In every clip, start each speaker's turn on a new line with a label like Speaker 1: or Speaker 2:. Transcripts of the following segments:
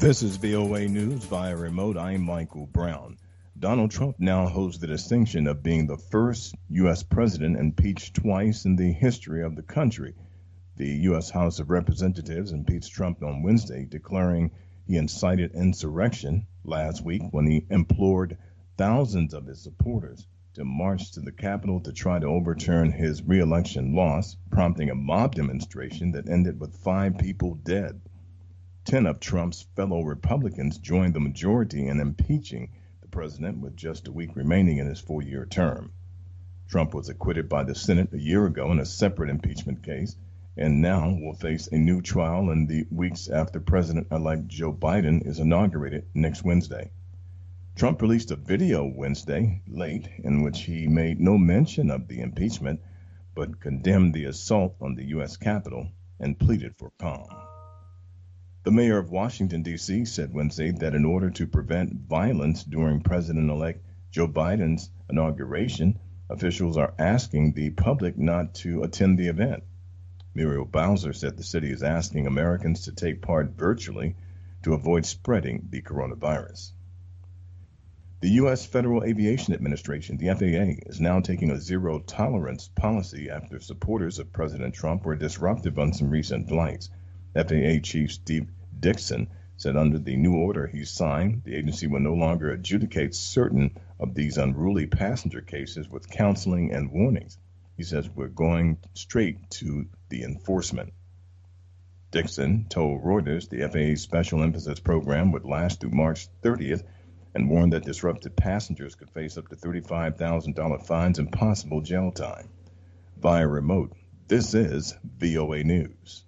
Speaker 1: This is VOA News via remote. I'm Michael Brown. Donald Trump now holds the distinction of being the first U.S. president impeached twice in the history of the country. The U.S. House of Representatives impeached Trump on Wednesday, declaring he incited insurrection last week when he implored thousands of his supporters to march to the Capitol to try to overturn his re-election loss, prompting a mob demonstration that ended with 5 people dead. 10 of Trump's fellow Republicans joined the majority in impeaching the president with just a week remaining in his 4-year term. Trump was acquitted by the Senate a year ago in a separate impeachment case and now will face a new trial in the weeks after President-elect Joe Biden is inaugurated next Wednesday. Trump released a video Wednesday late in which he made no mention of the impeachment but condemned the assault on the U.S. Capitol and pleaded for calm. The mayor of Washington, D.C. said Wednesday that in order to prevent violence during President-elect Joe Biden's inauguration, officials are asking the public not to attend the event. Muriel Bowser said the city is asking Americans to take part virtually to avoid spreading the coronavirus. The U.S. Federal Aviation Administration, the FAA, is now taking a zero-tolerance policy after supporters of President Trump were disruptive on some recent flights. FAA Chief Steve Dickson said under the new order he signed, the agency will no longer adjudicate certain of these unruly passenger cases with counseling and warnings. He says we're going straight to the enforcement. Dickson told Reuters the FAA's special emphasis program would last through March 30th and warned that disrupted passengers could face up to $35,000 fines and possible jail time. Via remote, this is VOA News.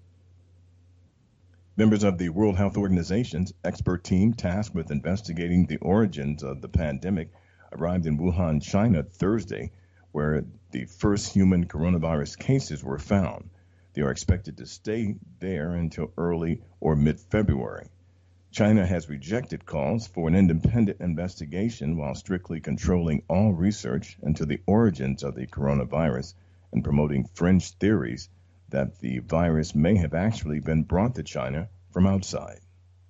Speaker 1: Members of the World Health Organization's expert team tasked with investigating the origins of the pandemic arrived in Wuhan, China Thursday, where the first human coronavirus cases were found. They are expected to stay there until early or mid-February. China has rejected calls for an independent investigation while strictly controlling all research into the origins of the coronavirus and promoting fringe theories that the virus may have actually been brought to China from outside.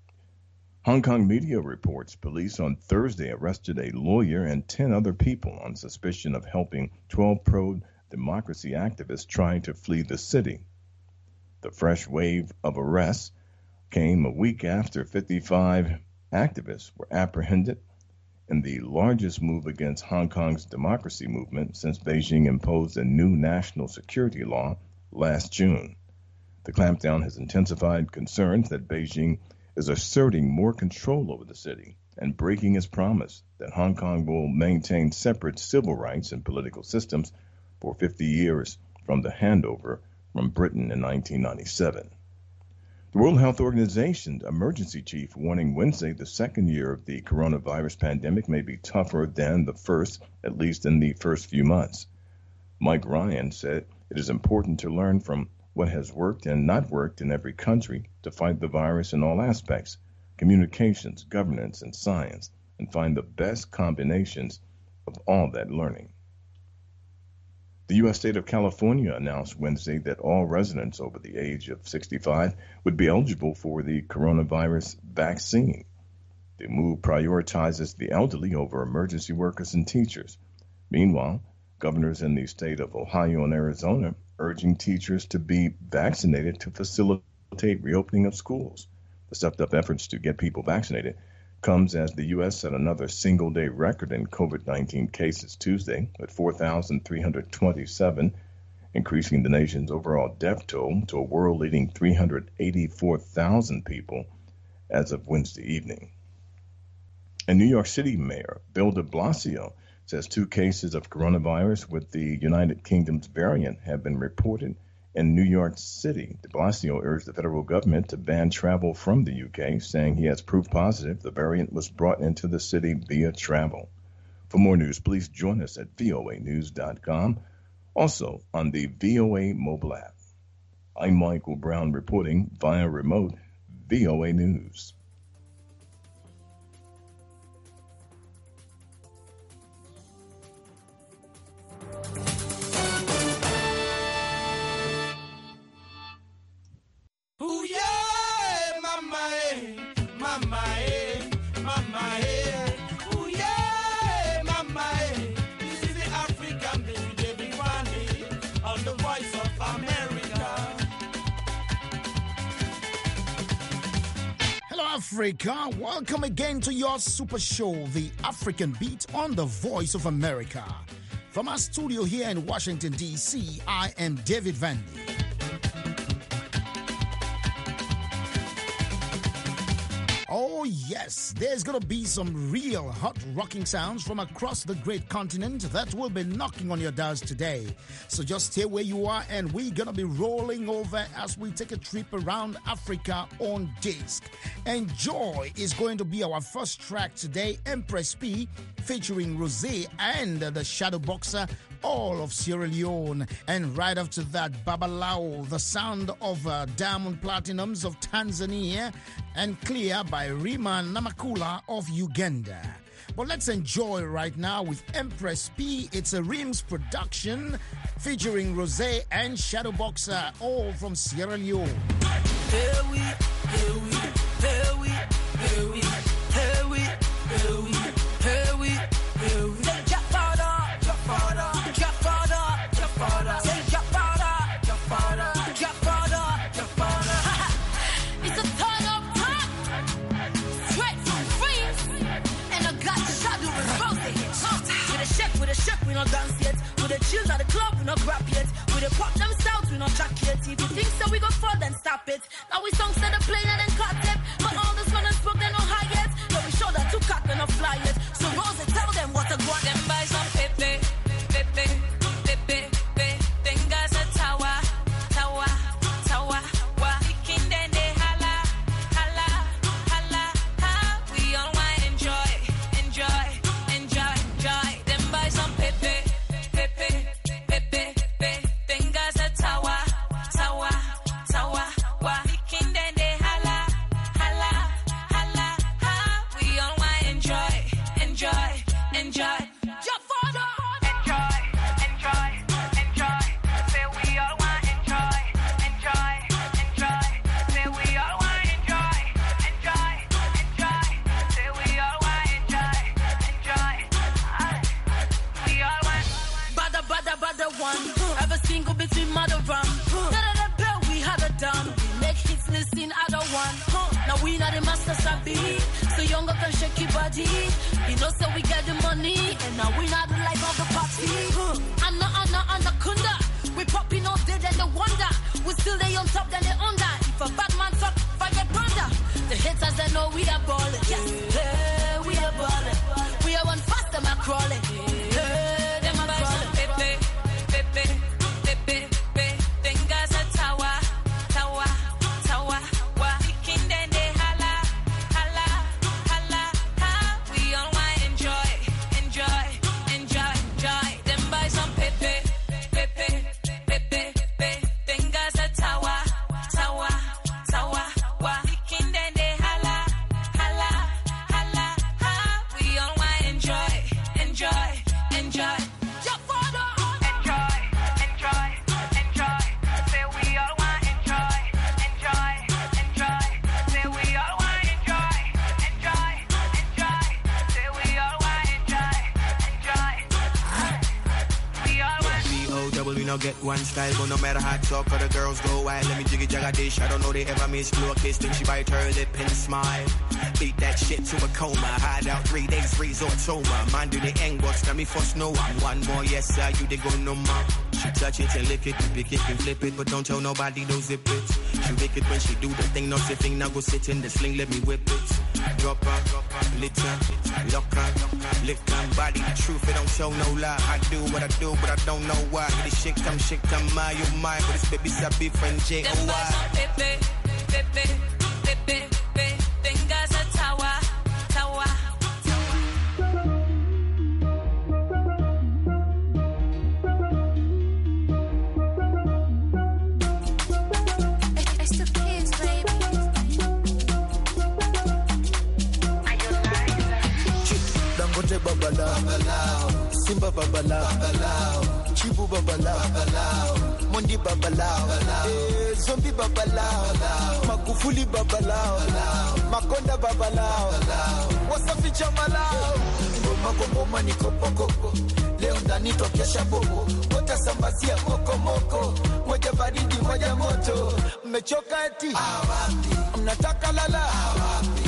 Speaker 1: Hong Kong media reports police on Thursday arrested a lawyer and 10 other people on suspicion of helping 12 pro-democracy activists trying to flee the city. The fresh wave of arrests came a week after 55 activists were apprehended in the largest move against Hong Kong's democracy movement since Beijing imposed a new national security law last June. The clampdown has intensified concerns that Beijing is asserting more control over the city and breaking its promise that Hong Kong will maintain separate civil rights and political systems for 50 years from the handover from Britain in 1997. The World Health Organization's emergency chief warning Wednesday the second year of the coronavirus pandemic may be tougher than the first, at least in the first few months. Mike Ryan said it is important to learn from what has worked and not worked in every country to fight the virus in all aspects, communications, governance, and science, and find the best combinations of all that learning. The U.S. state of California announced Wednesday that all residents over the age of 65 would be eligible for the coronavirus vaccine. The move prioritizes the elderly over emergency workers and teachers. Meanwhile, governors in the state of Ohio and Arizona urging teachers to be vaccinated to facilitate reopening of schools. The stepped-up efforts to get people vaccinated comes as the U.S. set another single-day record in COVID-19 cases Tuesday at 4,327, increasing the nation's overall death toll to a world-leading 384,000 people as of Wednesday evening. And New York City Mayor Bill de Blasio says 2 cases of coronavirus with the United Kingdom's variant have been reported in New York City. De Blasio urged the federal government to ban travel from the UK, saying he has proof positive the variant was brought into the city via travel. For more news, please join us at voanews.com, also on the VOA mobile app. I'm Michael Brown reporting via remote VOA News.
Speaker 2: Ooh, yeah, mama, Africa. Welcome again to your super show, The African Beat on the Voice of America. From our studio here in Washington, D.C., I am David Vandy. Oh yes, there's going to be some real hot rocking sounds from across the great continent that will be knocking on your doors today. So just stay where you are and we're going to be rolling over as we take a trip around Africa on disc. Enjoy is going to be our first track today, Empress P, featuring Rosé and the Shadow Boxer, all of Sierra Leone. And right after that, Babalao, the sound of Diamond Platinums of Tanzania, and Clear by Rima Namakula of Uganda. But let's enjoy right now with Empress P. It's a Rims production featuring Rosé and Shadow Boxer, all from Sierra Leone.
Speaker 3: Here we, here we, here we, here we, here we, here we, here we, here we. Say Jafada, Jafada, Jafada, Jafada. Say Jafada, Jafada, Jafada, Jafada. It's a turn up top, straight from Freeze, and I got the shadow with Rosé. With a shake, we not dance yet. With a chill at the club, we not rap yet. With a pop them styles, we not jack yet. If you think so, we go for then stop it. Now we songs that are playing and then cut it. But all this fun and smoke, they no high yet. So we show that two cut, we not fly yet. So Rose, tell them what to go. Them buy some pepe, pepe, pepe, pepe. Fingers a tower, tower, tower. Wa king then they holla, holla, holla, ha. We all want enjoy, enjoy, enjoy, enjoy. Them buy some pepe, pepe, pepe, pepe. Fingers a tower, tower, tower. Wa king then they holla, holla, holla, ha. We all want enjoy, enjoy, enjoy. Your father. Enjoy, enjoy, enjoy. Say we all want enjoy, enjoy, enjoy. Say we all want enjoy, enjoy, enjoy. Say we all want enjoy, enjoy. We all want. Bada one. Have a single between mother rum. Da bell we had a done. We make hits listen other one. Now we not the master sabi. So younger can shake your body. You know so we get the money. And now we not the life of the party. Anaconda. We popping all day then the wonder. We still they on top then they under. If a bad man talk, forget brother. The haters they know we are balling. Yes, hey, we are balling. We are one fast them are crawling. Hey, them are crawling. Pepe, pepe, pepe, pepe. Fingers a tower, tower, tower. Wa king then they holla, holla, holla, ha. We all want enjoy, enjoy, enjoy, enjoy. Them buy some pepe, pepe, pepe, pepe. Fingers a tower, tower, tower. Wa king then they holla, holla, holla, ha. We all want enjoy, enjoy, enjoy. Your father. Enjoy, enjoy, enjoy. Say we all want enjoy, enjoy, enjoy. Say we all want enjoy, enjoy, enjoy. Say we all want enjoy, enjoy. We all want.
Speaker 4: B-O-double, we no get one style, but no matter how talk for the girls go wild. Let me jiggy jagga dish. I don't know they ever miss blue a kiss. Then she bite her lip and smile. Beat that shit to a coma. Hide out 3 days, resort Toma. Man do the end box, let me first know I'm one more. Yes, sir, you they go no more. She touch it and lick it, pick it and flip it, but don't tell nobody don't zip it. She lick it when she do the thing, no zipping. Now go sit in the sling, let me whip it. Drop her, litter, lock her, lick her body. The truth, it don't tell no lie. I do what I do, but I don't know why. This shit come, my, you mine. But this baby sabi friend J O Y.
Speaker 3: Pepe, pepe, pepe, pepe. Fingers a tower, tower.
Speaker 5: It's the kids, baby.
Speaker 6: Dangote babalao, Simba babalao, Chibu babalao, Mondi babalao, Zombie babalao, Magufuli babalao, Makonda babalao, Wasafi chamalao, Ngoma niko poko, leo ndani tokesha bobo, wote sambazia moko, moja baridi moja moto, mmechoka eti, mnataka lala,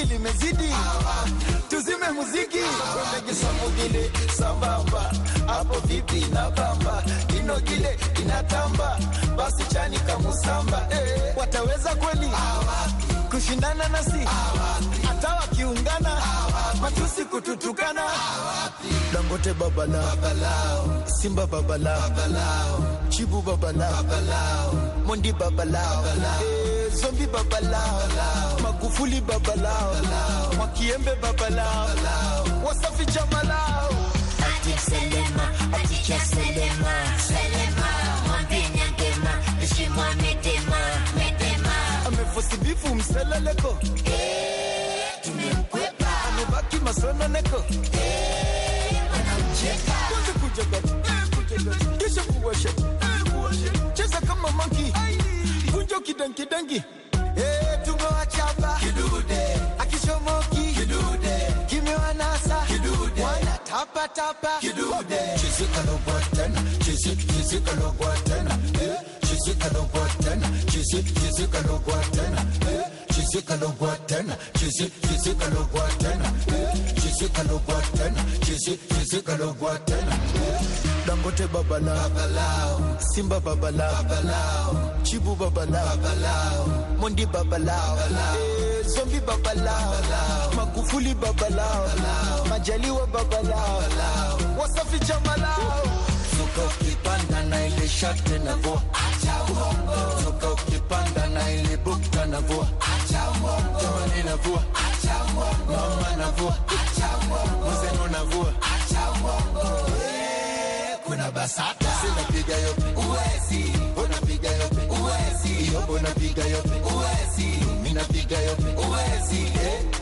Speaker 6: limezidi, tuzime muziki. Wendege samugile sambamba, hapo vipi na bamba, inogile inatamba, basi chani kamusamba. Wataweza kweli kushindana nasi, hata wakiungana matusi kututukana. Dangote babalao, Simba babalao, Chibu babalao, Mondi babalao, Zombi babalao, Magufuli babalao, Mwakiembe babalao, Wasafi jamalao.
Speaker 5: Ati Selema, ati cha Selema, Mwambie ngema, ishimwa medema.
Speaker 6: Amefosi bifu mseleleko,
Speaker 5: tumemkwepa.
Speaker 6: Amebaki masononeko,
Speaker 5: wanamcheka.
Speaker 6: kuja gati, kisha kuwasha, cheza kama monkey, kunjo kidangi, tumewachapa kidude, akishomoki kidude, kimewanasa kidude, wana tapa kidude. Chizika no button, chizika no button, chizika no button, chizika no button, chizika no button, chizika no button, chizika no button, chizika no button. Dangote babalao, Simba babalao, Chibu babalao, Mondi babalao, Zombi babalao, Magufuli babalao, Majaliwa babalao, Wasafi jamalao. Zuka ukipanda na ile shate na vo, acha uongo. Zuka ukipanda na ile bukta na vo, acha uongo. Jamani na vo, acha uongo. Mama na vo, acha uongo. Mzeno na vo, acha uongo. Kuna basata, sina piga yope, uwezi. Bona piga yope, uwezi. Iyo bona piga yope, uwezi. Mina piga yope, uwezi.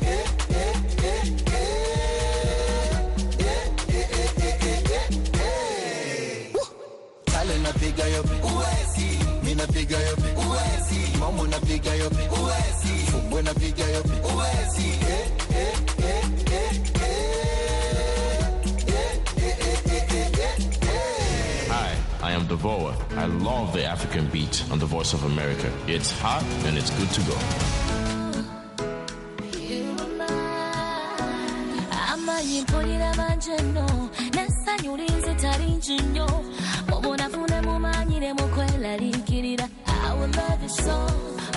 Speaker 6: Tale na piga yope, uwezi. Mina piga yope, uwezi. Momo na piga yope, uwezi. Fumbwe na piga yope, uwezi.
Speaker 7: I am Devoa. I love the African beat on the Voice of America. It's hot and it's good to go.
Speaker 5: I will love you so.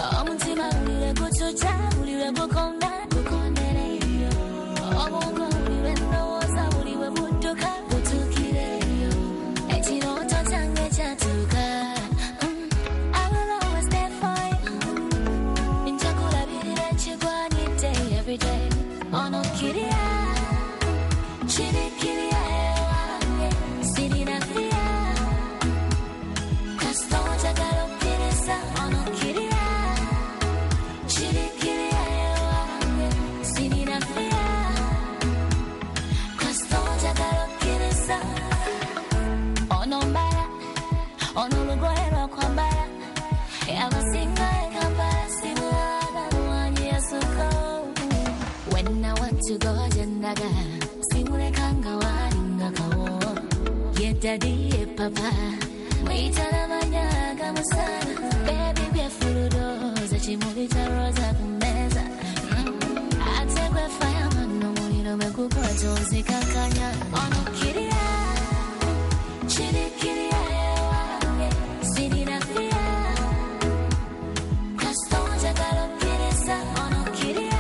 Speaker 5: Every day, on a kitty, chitty kitty, city na fia. Castoja galo kirisa, on a kitty, chitty kitty, city na fia. Castoja galo kirisa, on ombara, on ulugoero kwambara. Yabasinga ekambara simulaga mwanyi yasuko. When I want to go jendaga, simule kanga waringa kawo. Get daddy papa, muitana manyaga musana. Baby be furudoza, chimulita rosa kumeza. Atekwe fireman no muliro mekupa tozi kakanya. Ono kiria, chiri kiria ewa, siri na fia. Kastoja galo kirisa, ono kiria.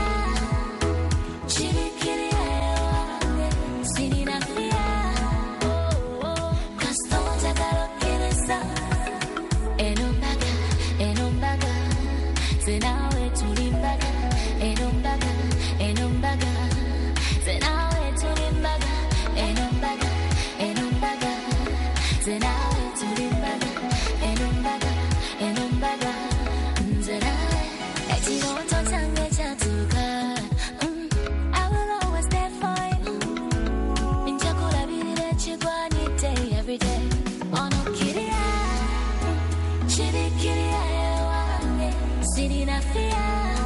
Speaker 5: Every day, on a kitty, chitty kitty, city na fia.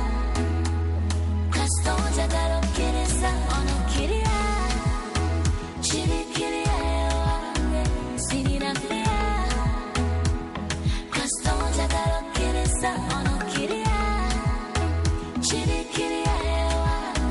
Speaker 5: Castoja galo kirisa, on a kitty, chitty kitty, city na fia. Castoja galo kirisa, on a kitty, chitty kitty,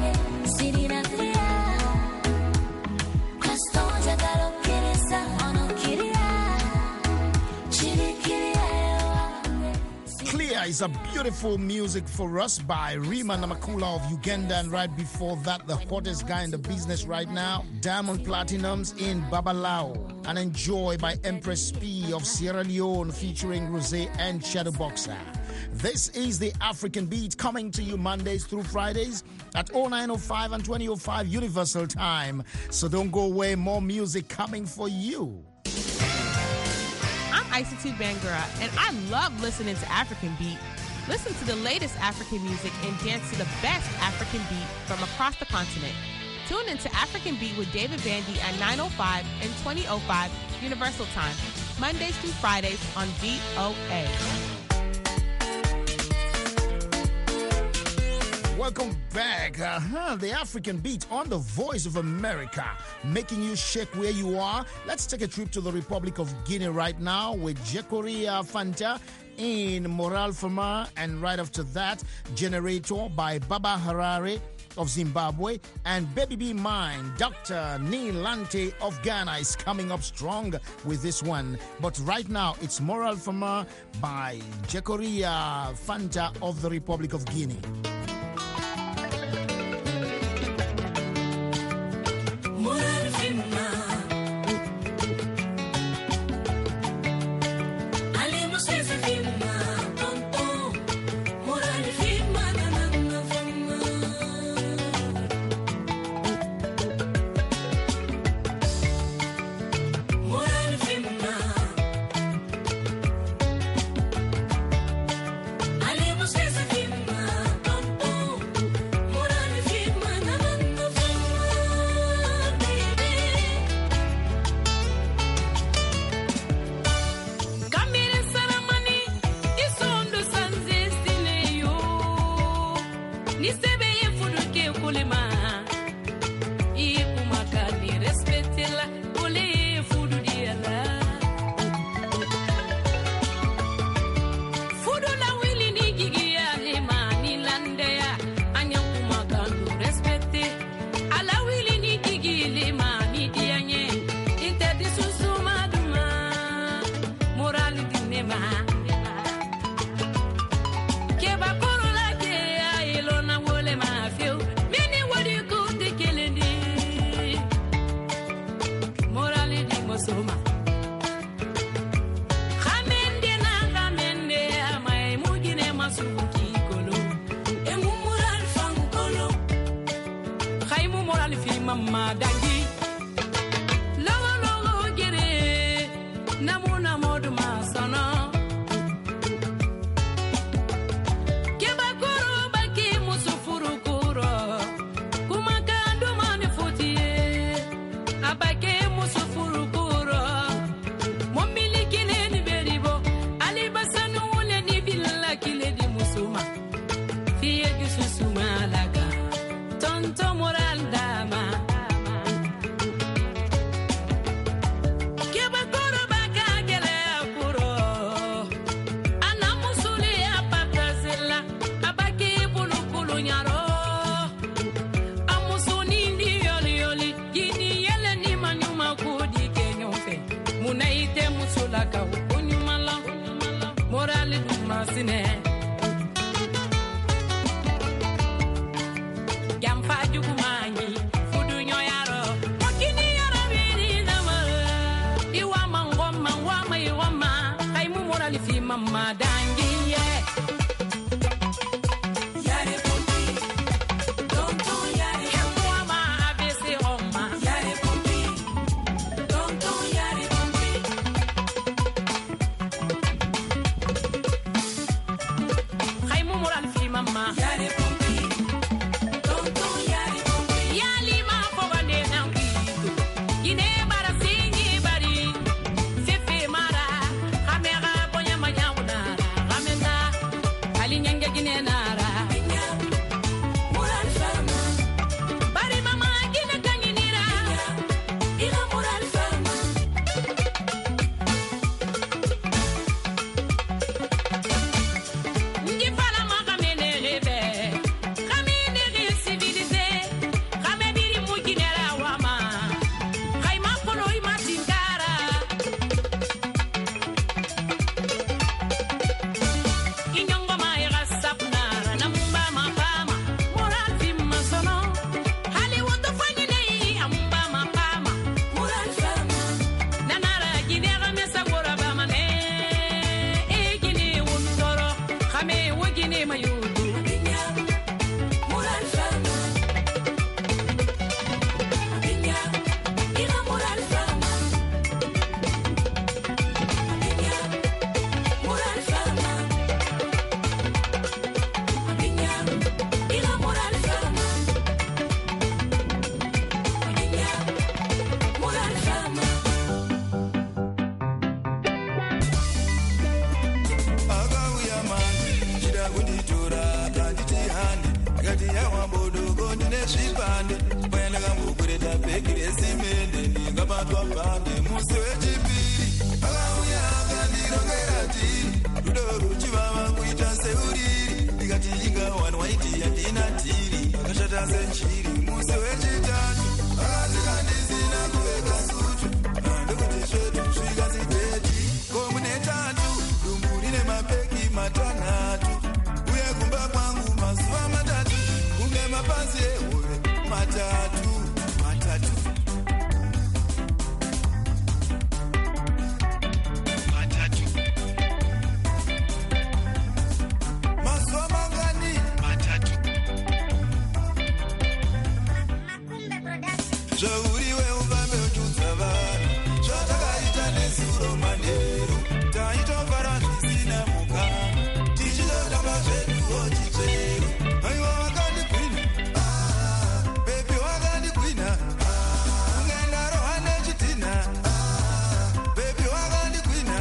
Speaker 2: Here is a beautiful music for us by Rima Namakula of Uganda, and right before that, the hottest guy in the business right now, Diamond Platinums in Babalao, and Enjoy by Empress P of Sierra Leone featuring Rosé and Shadowboxer. This is the African Beat, coming to you Mondays through Fridays at 09:05 and 20:05 Universal Time. So don't go away, more music coming for you.
Speaker 8: I'm Isitude Bangura, and I love listening to African Beat. Listen to the latest African music and dance to the best African beat from across the continent. Tune into African Beat with David Bandy at 9:05 and 20:05 Universal Time, Mondays through Fridays on VOA.
Speaker 2: Welcome back. The African Beat on the Voice of America, making you shake where you are. Let's take a trip to the Republic of Guinea right now with Jekoria Fanta in Moral Fama, and right after that, Generator by Baba Harare of Zimbabwe, and Baby Be Mine, Dr. Nilante of Ghana is coming up strong with this one. But right now, it's Moral Fama by Jekoria Fanta of the Republic of Guinea.
Speaker 9: Inyongo
Speaker 3: wogine mayudu Abinya moral fama Abinya ina moral fama Abinya moral fama Abinya ina moral fama Abinya moral fama
Speaker 6: Agauya man, chida kunditora kanditi hande akati yawa bodogo ndine zvipande payana kambokureta bhegi resimende ndingabatwa bhande musi wechipiri akauya akandirongera tiri rudo ruchivava kuita seuriri ndikati ingawana waiti yandina tiri akashata senchiri musi wechitatu akati kandisina kuveka sutu ndekuti zvedu zvikazideti komune tatu dumbu rine mapeki matanhatu uye kumba kwangu mazuva matatu kunge mapazi ehove matatu matatu matatu mazuva mangani matatu zvauriwe ufambe uchudza vanhu zvatakaita nesuro manheru taitofara zvisina mukana tichitotamba zveduwo chichero aiwa wakandigwina bebi wakandigwina ungendaroha nechitinha bebi wakandigwina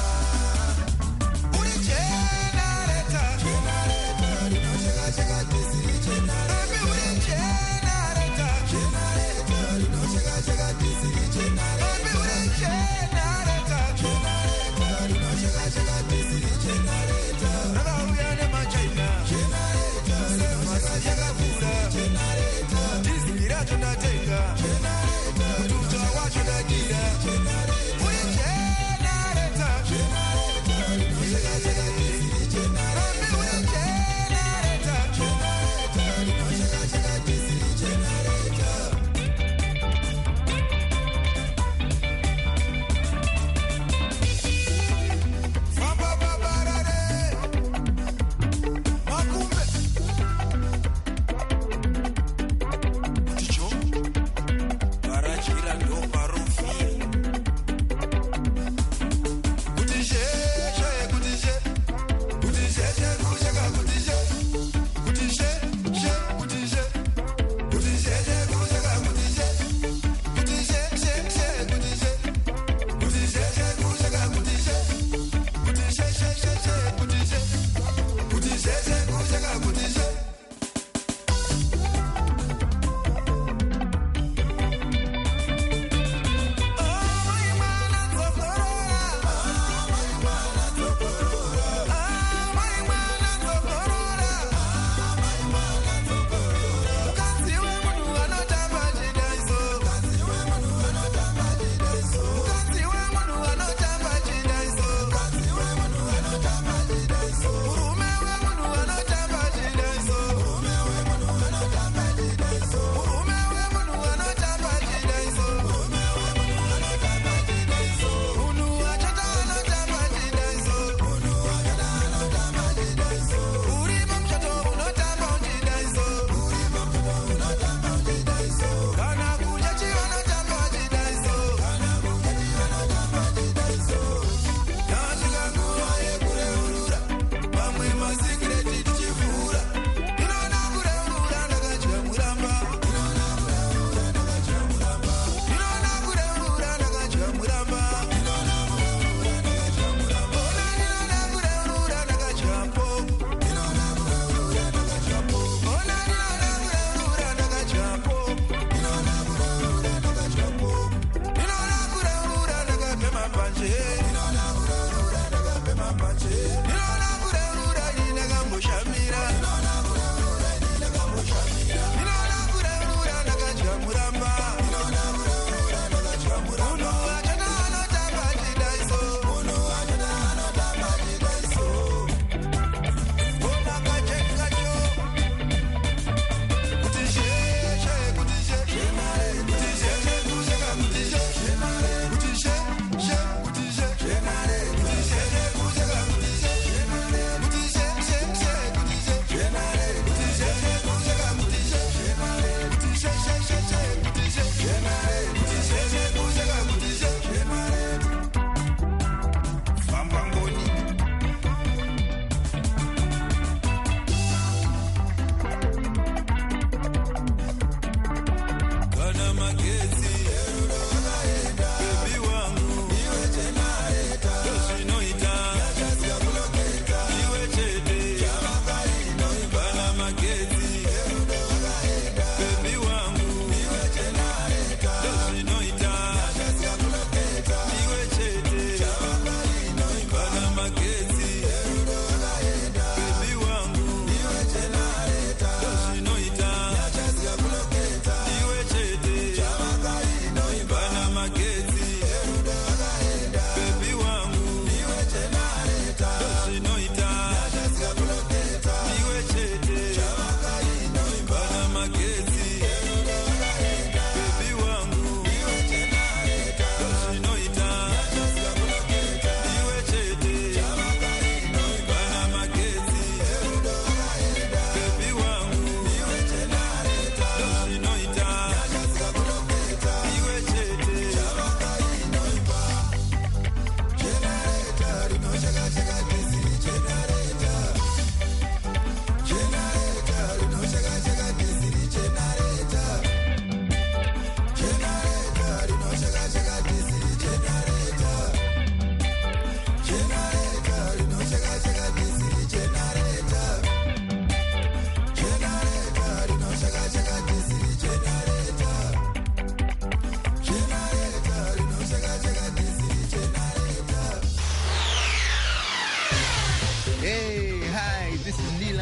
Speaker 6: uri jenareta rinochekacheka tisiri jenareta uri jenareta rinocheka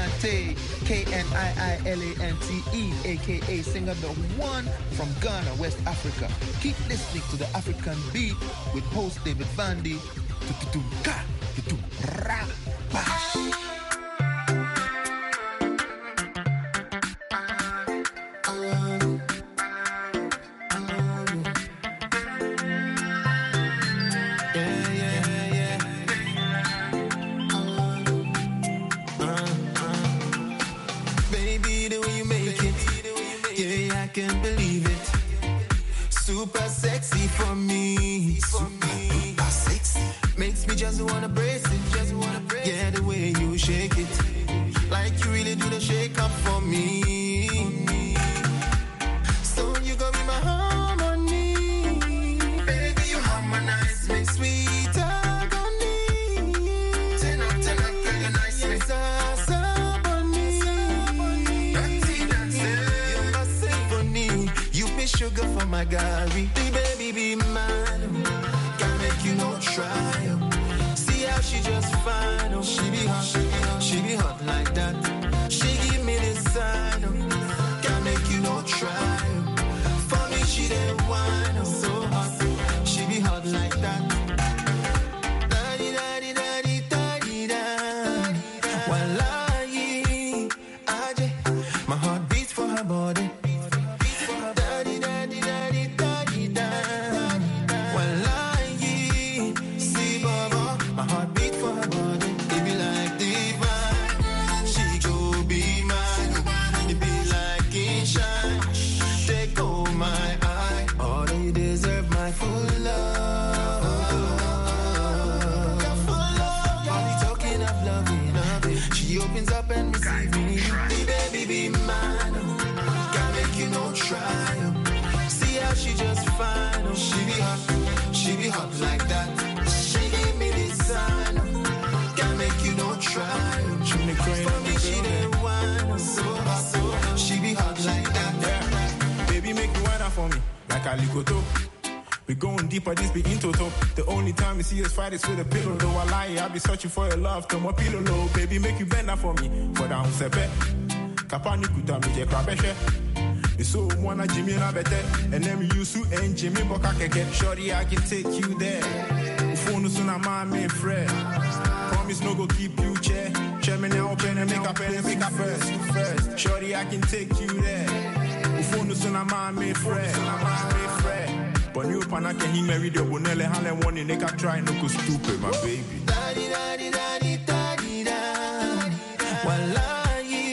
Speaker 9: Niilante, Kniilante, aka singer the one from Ghana, West Africa. Keep listening to the African Beat with host David Vandy.
Speaker 6: Can't believe it. Super sexy for me. Super sexy. Makes me just wanna brace it. Yeah, the way you shake it. Like you really do the shake up for me. So you gon' be my harmony. Baby, you harmonize me. Sweet agony. 10 out, girl, you're nice. Yes, sugar for my Gary, baby be mine. Can't make you no try. See how she just fine. Oh, she be hot like that. She give me this sign. Can't make you no try. For me she didn't whine. So hot, she be hot like that. Daddy, daddy, daddy, daddy, daddy. Wallahi, Aje, my heart beats for her body. She just fine, oh, she be hot like that. She give me this sign, can't make you no try. She make crazy for me, she didn't whine, so she be hot like that.
Speaker 10: Yeah. Baby, make you whine for me, like a likoto. We going deeper, this be in toto. The only time you see us fight is with a pillow. Though I lie, I be searching for your love, to my pillow low. Baby, make you bend that for me, for down sepe. Kapani kuta mi je krabeshe. So wanna Jimmy na better, and then you su and Jimmy Boka keke. Shorty, I can take you there. Phone soon I'm my friend. Promise no go keep you chair. Chairman now open and make up first. Shorty, I can take you there. Phone soon I'm my friend. But you pana can he marry the bonelle hale one in make try no go stupid, my baby.
Speaker 6: Daddy, daddy, daddy, daddy, daddy. Wallahi,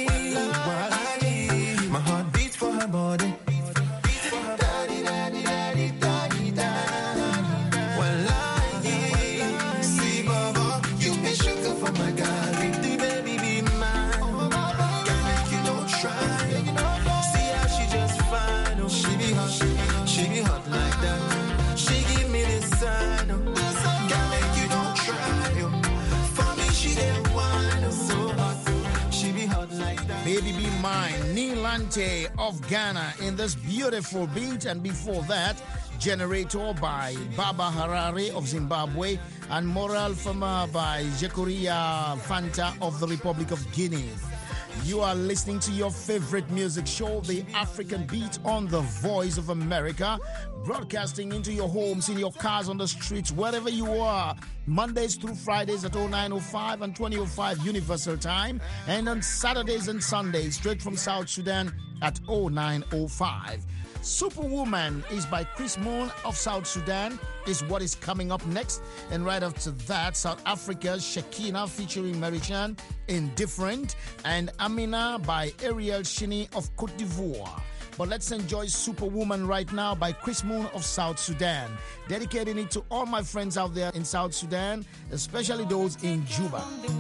Speaker 6: my heart beats for her body. Daddy, daddy, daddy, daddy, daddy. Wallahi, see Baba, you be sugar for my Gary. The baby be mine. Can't make you no try. See how she just fine. Oh, she be hot like that. She give me this sign. Can't make you no try. For me she didn't whine. So hot, she be hot like that.
Speaker 2: Baby Be Mine, Niilante of Ghana in this beautiful beat. And before that, Generator by Baba Harare of Zimbabwe and Moral Fama by Jekoria Fanta of the Republic of Guinea. You are listening to your favorite music show, The African Beat, on the Voice of America, broadcasting into your homes, in your cars, on the streets, wherever you are, Mondays through Fridays at 09:05 and 20:05 Universal Time, and on Saturdays and Sundays, straight from South Sudan at 09:05. Superwoman is by Chris Moon of South Sudan is what is coming up next. And right after that, South Africa's Shekina featuring Marichan, Indifferent, and Amina by Ariel Shini of Cote d'Ivoire. But let's enjoy Superwoman right now by Chris Moon of South Sudan. Dedicating it to all my friends out there in South Sudan, especially those in Juba.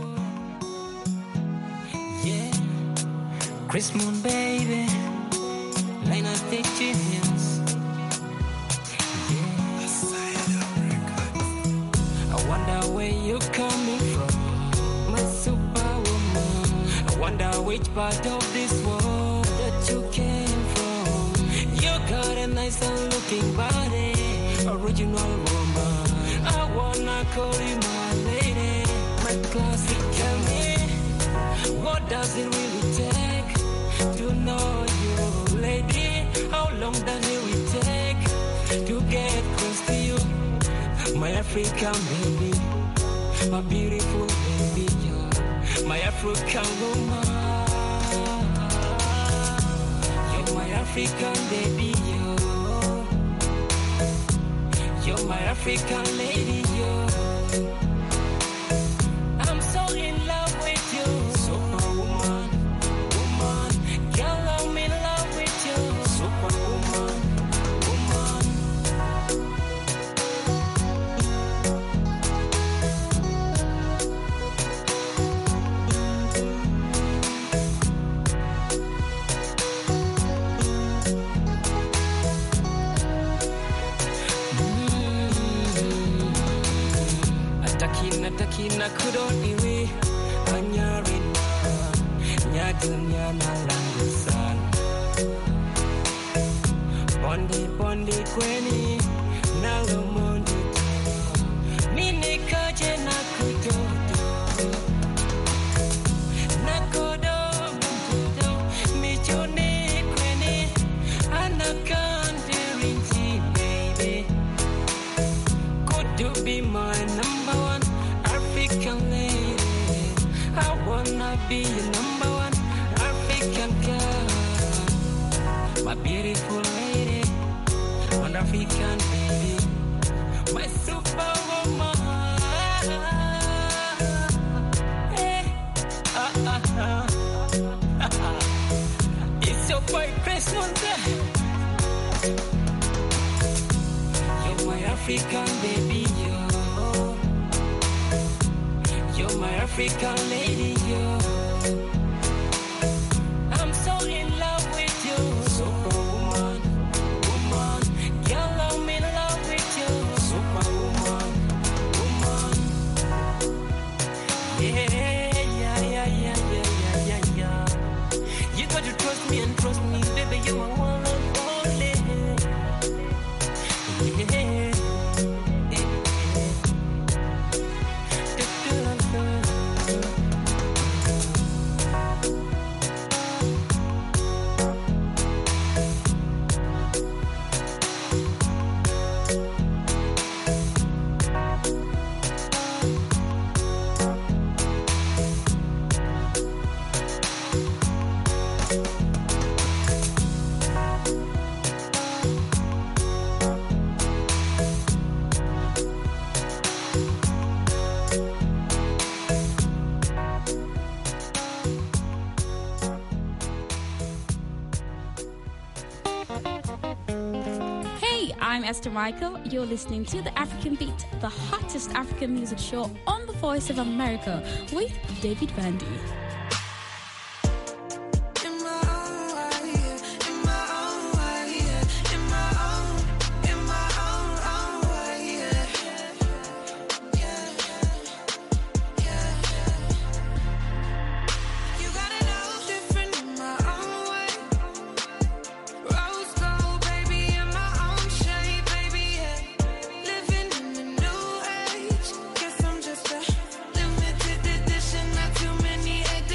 Speaker 11: Yeah, Chris Moon, baby. Line of the genius. Yeah. I wonder where you're coming from, my superwoman. I wonder which part of this world that you came from. You got a nice and looking body, original woman. I wanna call you my lady, my classic. Tell me, What does it really take to know you, lady? How long does it really take to get close to you? My African baby, my beautiful baby, you're my African woman. You're my African baby, you're my African lady, I'm so in love with you, superwoman, woman. Girl, I'm in love with you, superwoman, woman. Atakina kudoniwe anyarina nyadunya na langu sana Bondi kweni na lomondi mini kaje na kudodo na kodo michone kweni anakandirinti baby. Could you be my number one African lady? I wanna be your number one African girl. My beautiful lady, an African baby, my superwoman. Hey, It's your boy Christmas Day. You're my African baby, you're my African lady, I'm so in love with you, superwoman, woman. Girl, I'm in love with you, superwoman, woman. Yeah. You got to trust me and trust me, baby. You are one and only. Yeah.
Speaker 12: I'm Esther Michael. You're listening to The African Beat, the hottest African music show on the Voice of America with David Bandy.
Speaker 13: Limited edition, not too many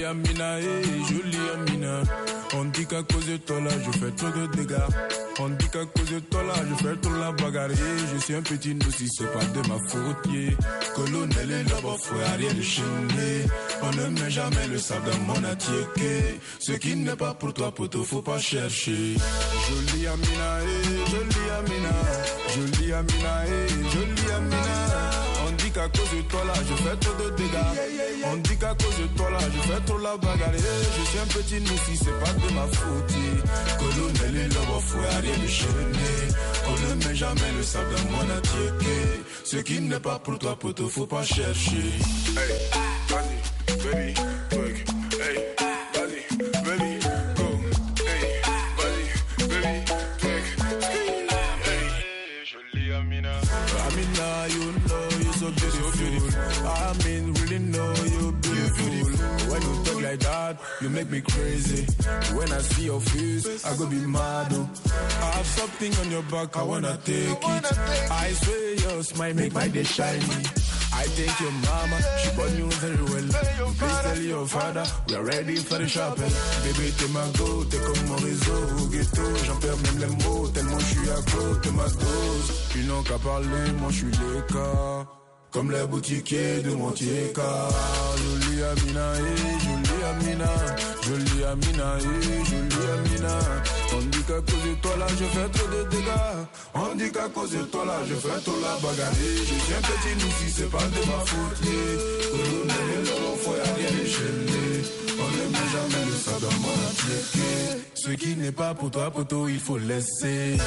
Speaker 10: Amina, jolie Amina. On dit qu'à cause de toi là, je fais trop de dégâts. On dit qu'à cause de toi là, je fais trop la bagarre. Je suis un petit si c'est pas de ma faute. Yeah. Colonel et là-bas, faut rien de chaîner. On ne met jamais le sable dans mon attiéké. Ce qui n'est pas pour toi, poto, faut pas chercher. Jolie Amina, jolie Amina. Jolie Amina, jolie Amina. On dit qu'à cause de toi là, je fais trop de dégâts. On dit qu'à cause de toi là, je fais trop la bagarre. Je suis un petit si c'est pas de ma faute. Colonel et là-bas, faut rien de chaîner. On ne met jamais le sable dans mon attiéké. Ce qui n'est pas pour toi, poto, faut pas chercher. Hey, vas-y, baby, quick. Hey, vas-y, baby, go. Hey, vas-y, baby, quick. Hey, jolie Amina. Amina, you know you're so beautiful. I mean, really know you're beautiful. When you talk like that, you make me crazy. When I see your face, I go be mad. I have something on your back, I wanna take it. I swear your smile make my day shiny. I thank your mama, she born you very well. Please tell your father, we are ready for the shopping. Bébé, t'es ma go, t'es comme mon réseau au ghetto. J'en perds même les mots, tellement je suis accro, t'es ma dose. Ils n'ont qu'à parler, moi je suis les cas. Comme les boutiquiers de Montier-Car. Jolie Amina, jolie Amina. Jolie Amina, jolie Amina. On dit qu'à cause de toi là, je fais trop de dégâts. On dit qu'à cause de toi là, je fais trop la bagarre. Je suis un petit si c'est pas de ma faute. Colonel et l'homme, faut rien déchaîner. On ne met jamais le sable dans mon attiéké. Ce qui n'est pas pour toi, poto, il faut laisser.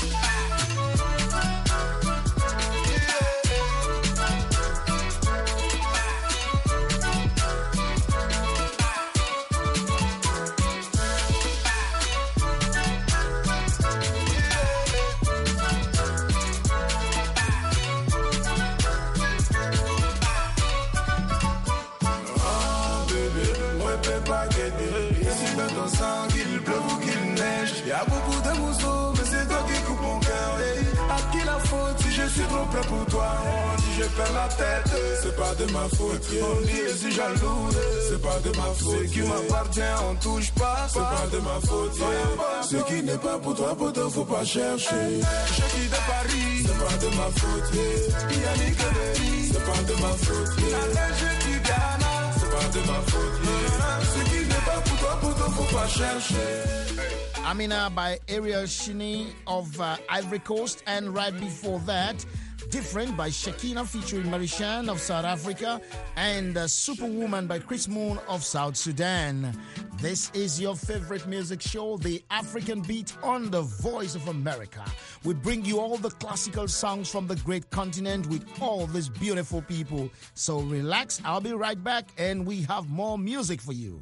Speaker 10: Pour toi, on dit je perds la tête, c'est pas de ma faute. On dit je suis jaloux, c'est pas de ma faute. Ce qui m'appartient, on touche pas, c'est pas de ma faute. Ce qui n'est pas pour toi, poto, faut pas chercher. Je quitte de Paris, c'est pas de ma faute. Yannick Emery, c'est pas de ma faute. Je quitte Ghana, c'est pas de ma faute. Ce qui n'est pas pour toi, poto, faut pas chercher.
Speaker 2: Amina by Ariel Shini of Ivory Coast, and right before that, Different by Shekina featuring Marishan of South Africa, and Superwoman by Chris Moon of South Sudan. This is your favorite music show, The African Beat, on the Voice of America. We bring you all the classical songs from the great continent with all these beautiful people. So relax, I'll be right back, and we have more music for you.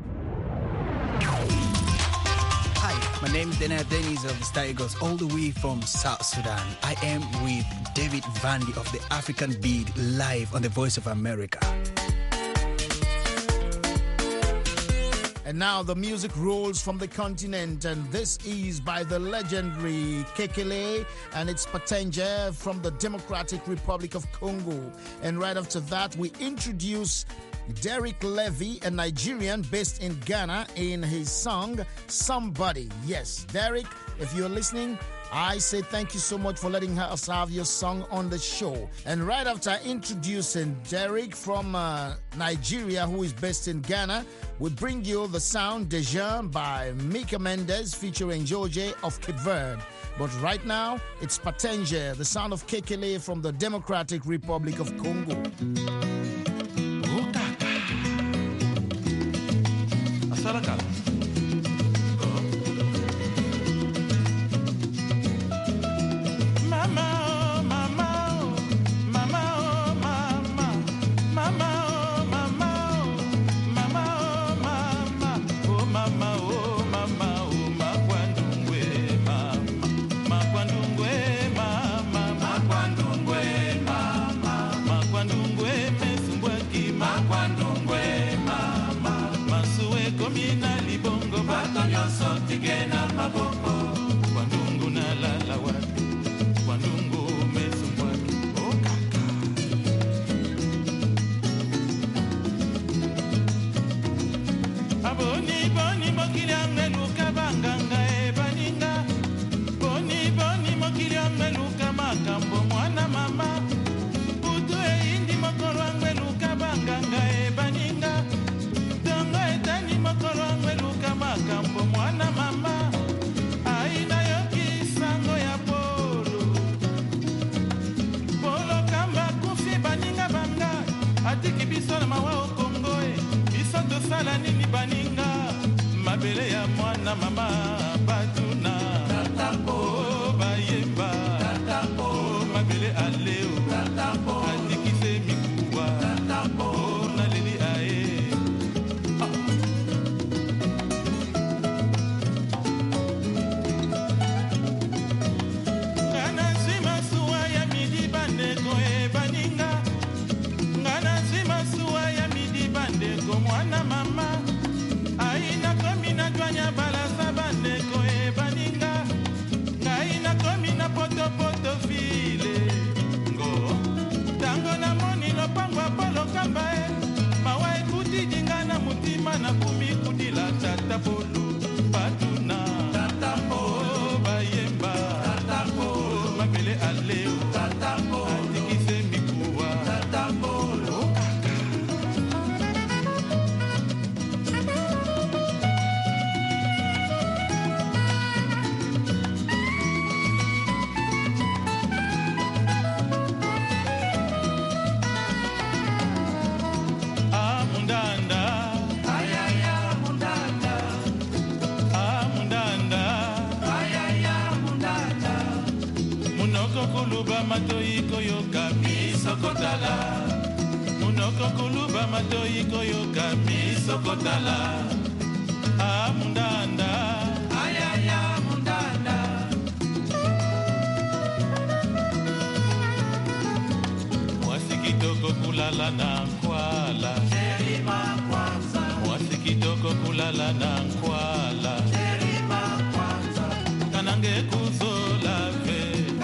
Speaker 13: My name is Dana Dennis of the Star Eagles, all the way from South Sudan. I am with David Vandy of the African Beat, live on the Voice of America.
Speaker 2: And now the music rolls from the continent, and this is by the legendary Kekele, and it's Patenje from the Democratic Republic of Congo. And right after that, we introduce Derek Levy, a Nigerian based in Ghana, in his song, Somebody. Yes, Derek, if you're listening, I say thank you so much for letting us have your song on the show. And right after introducing Derek from Nigeria, who is based in Ghana, we bring you the sound Deja by Mika Mendes featuring George of Cape Verde. But right now, it's Patenje, the sound of Kekele from the Democratic Republic of Congo.
Speaker 14: mwana mama batuna oh bayemba oh mabele aleo atikise mikuwa oh naleli ae ngana sima suwa ya midi bandeko e baninga ngana sima suwa ya midi bandeko mwana mama aina komi na twanya balasa bandeko e baninga ngaina komi na poto file ngo tango na moni lopango apolo kamba e mawa ekuti jinga na mutima na kumi kudila tata polo patuna tata polo bayemba tata polo mabele aleo tata polo atikise mikuwa tata polo kuluba matoiko yoka misokotala munoko kuluba matoiko yoka misokotala mundanda ayaya mundanda mwasikitoko kulala na nkwala Sherima kwanza mwasikitoko kulala na nkwala Sherima kwanza kanange kuzola ve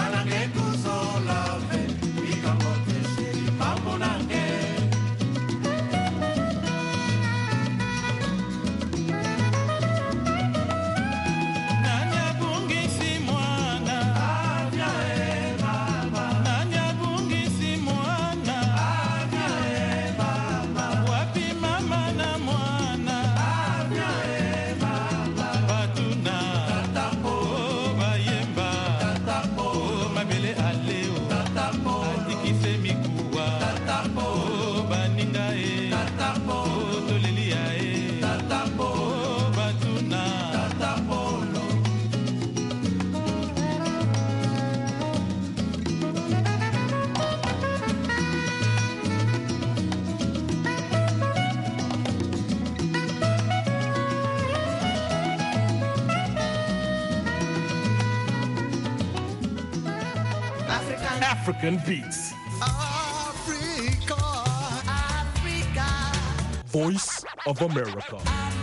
Speaker 14: African beats.
Speaker 6: Africa, Africa.
Speaker 15: Voice of America.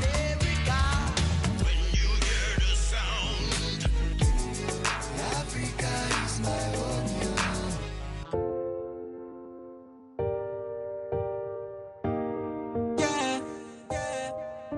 Speaker 6: When you hear the sound, Africa is my home. Yeah, yeah,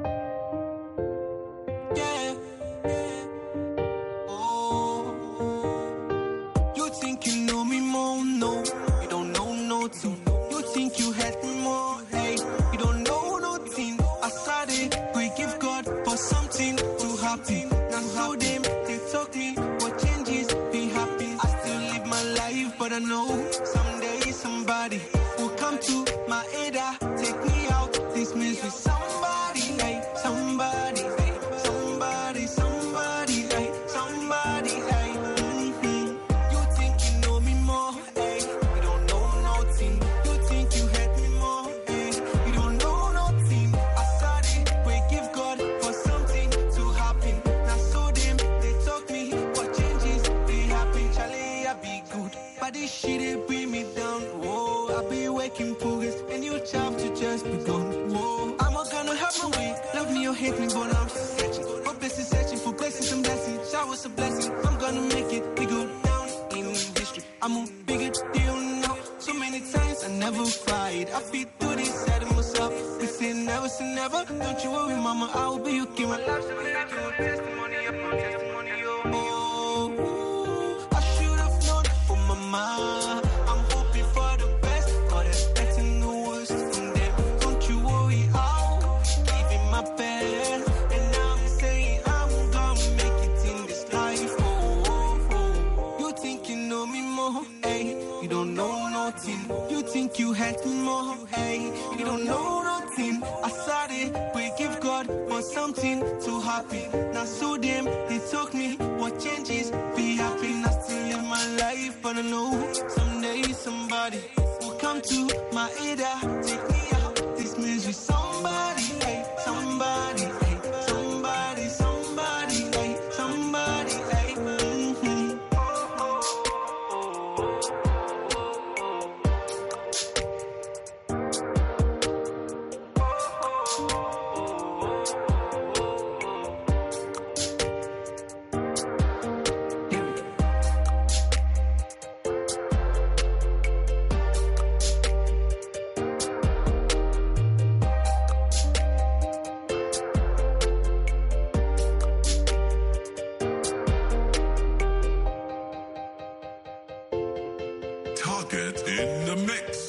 Speaker 6: yeah, yeah. Oh, you think you know me more? No, you don't know nothing. You think you help me more? Hey, you don't know nothing. I started, we give God for something to happen. Now how them they talk me, what changes be happy. I still live my life, but I know someday somebody will come to my aid. Take me out this misery. Somebody, hey, somebody, hey, somebody, somebody, hey, somebody, hey. You think you know me more, hey, you don't know nothing. You think you hate me more, hey, you don't know nothing. I started, we give God for something to happen. Now so them, they talk me, what changes, they happen. Charlie, I be good, but this shit, they bring me down. Whoa, I be waking progress, and you have to just be gone. Whoa, I'm not gonna have my way. Love me or hate me, but I'm still searching. Hopeless is searching for blessings and blessings. Showers of blessing, I'm gonna make it. We go down in history. I'm a bigger deal now. So many times I never fight. I feel through this side of myself. We say never. Don't you worry, mama, I'll be okay. My life's a testimony upon testimony. Oh, I should have known for mama. I'm hoping for the best, but expecting the worst from them. Don't you worry, I'll give it my best. And I'm saying I'm gonna make it in this life. Oh, you think you know me more? Hey, you don't know
Speaker 4: nothing. You think you helped me more, hey? You don't know nothing. I started, we give God for something to happen. Now so them, they took me, what changes? Be happy, not still live my life. But I know someday somebody will come to my aid, take me out this misery. Somebody, hey, somebody, hey, somebody, somebody, hey, somebody, hey.
Speaker 16: Target in the mix.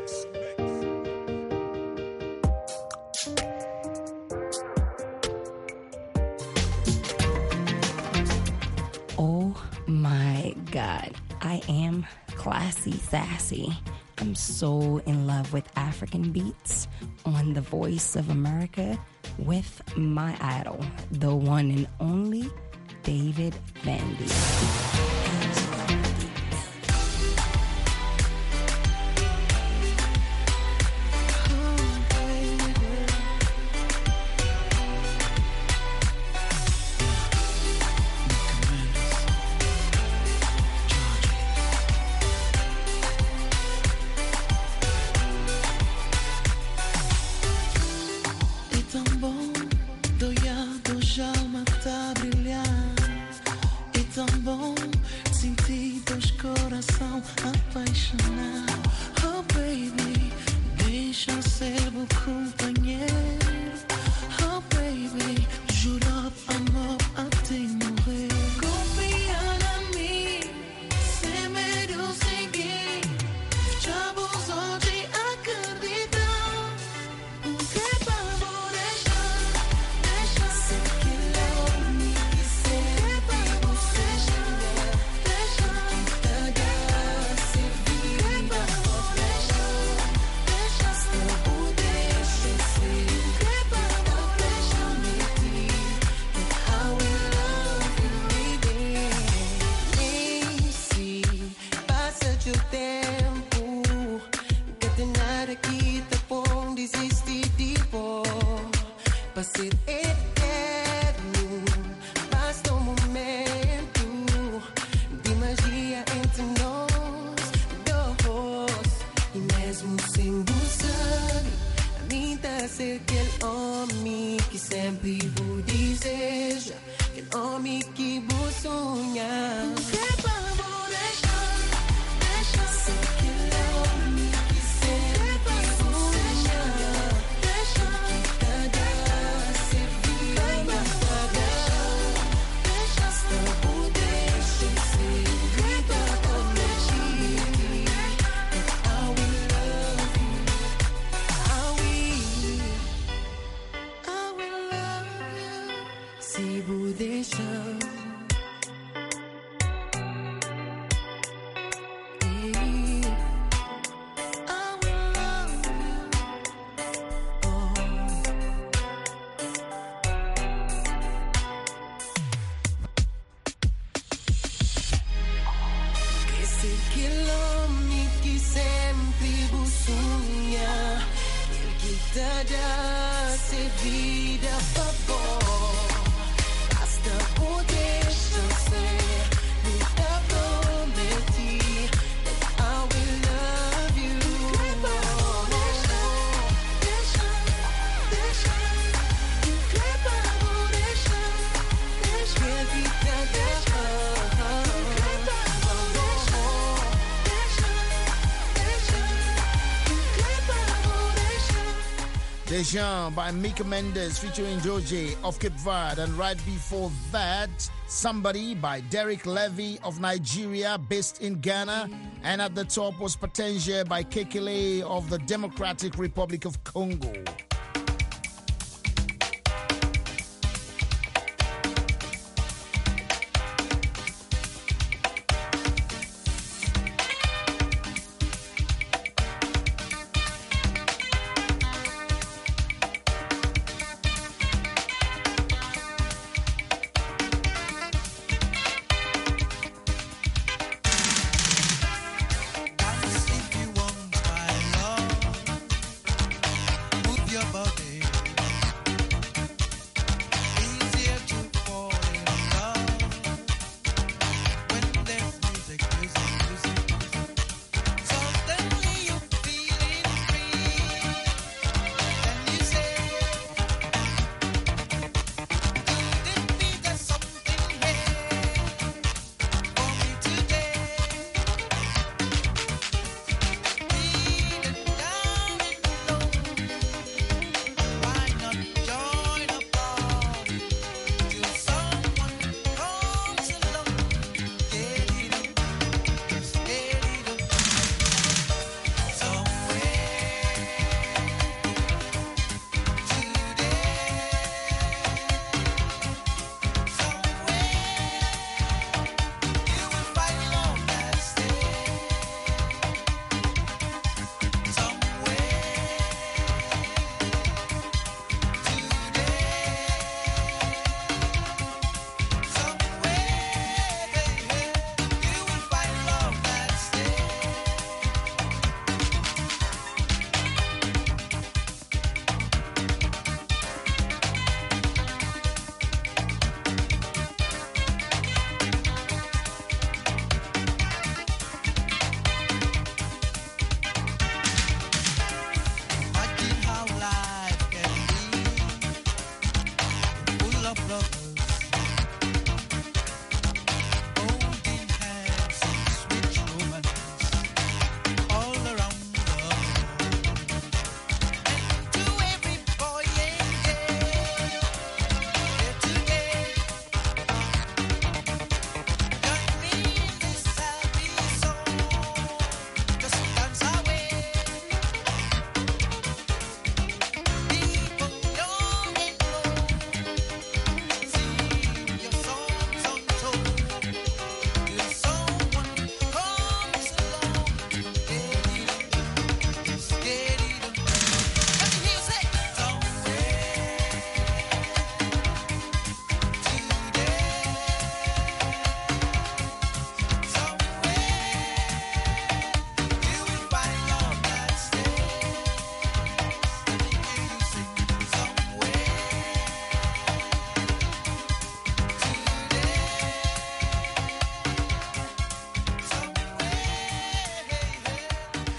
Speaker 17: Oh my God, I am classy sassy. I'm so in love with African beats on the Voice of America with my idol, the one and only David Vandy.
Speaker 2: Dejan by Mika Mendes featuring Georgie of Cape Verde, and right before that, Somebody by Derek Levy of Nigeria, based in Ghana, and at the top was Potensia by Kekele of the Democratic Republic of Congo.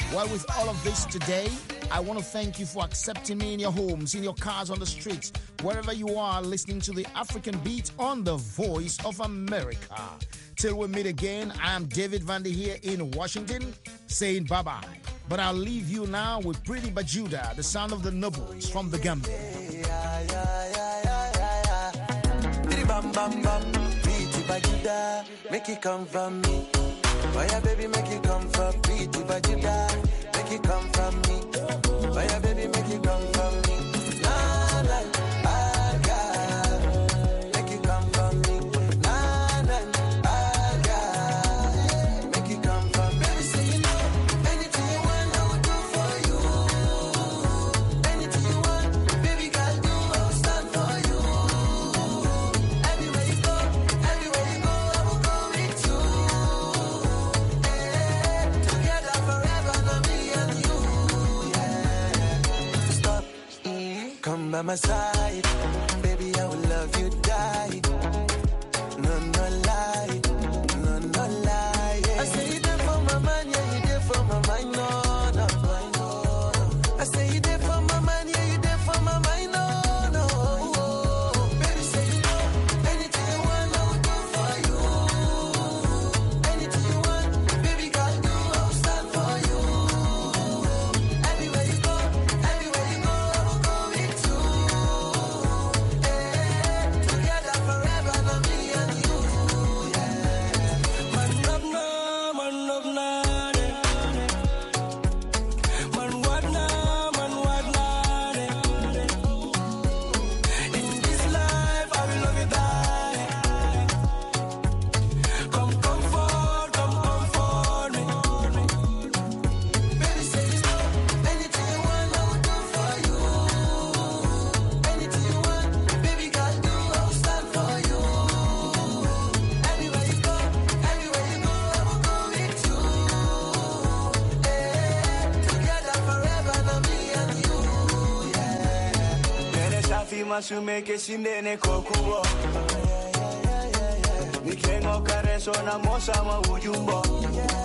Speaker 2: Well, with all of this today, I want to thank you for accepting me in your homes, in your cars, on the streets, wherever you are listening to the African Beat on the Voice of America. Till we meet again, I am David Vandy here in Washington saying bye-bye. But I'll leave you now with Pretty Bajuda, the sound of the nobles from the Gambia.
Speaker 6: Bam bam bam, Pretty Bajuda, make it come from me. Fire baby, make it come from Pretty Bajuda, make it come from me. Fire baby, make it come from me. Nah, nah, I got, make it come from me. Nah, nah, I got, make it come from me. Baby, say you know, anything you want, I will do for you. Anything you want, baby girl, do, I will stand for you. Everywhere you go, I will go with you. Together forever, not me and you. Yeah. Stop, come by my side, baby, I will love you, die. No, no lie, no, no lie. Yeah. I say you there for my man, yeah, you there for my mind, no, no, no. I say you there for my man, yeah, you there for my mind, no, no. Baby, say you know, anything you want, I will do for you. Anything you want, baby girl, do, I will stand for you. Everywhere you go, I will go with you. Together forever, not me and you. Man up now, man up now. Man what now, man what now. In this life, I will love you die. Come comfort me. Baby, say you know, anything you want, I will do for you. Anything you want, baby girl, do, I will stand for you. Everywhere you go, I will go with you. Together forever, not me and you.
Speaker 18: Nene safi masumeke sindene kokubo. Nikengo kareso na mosa ma ujumbo.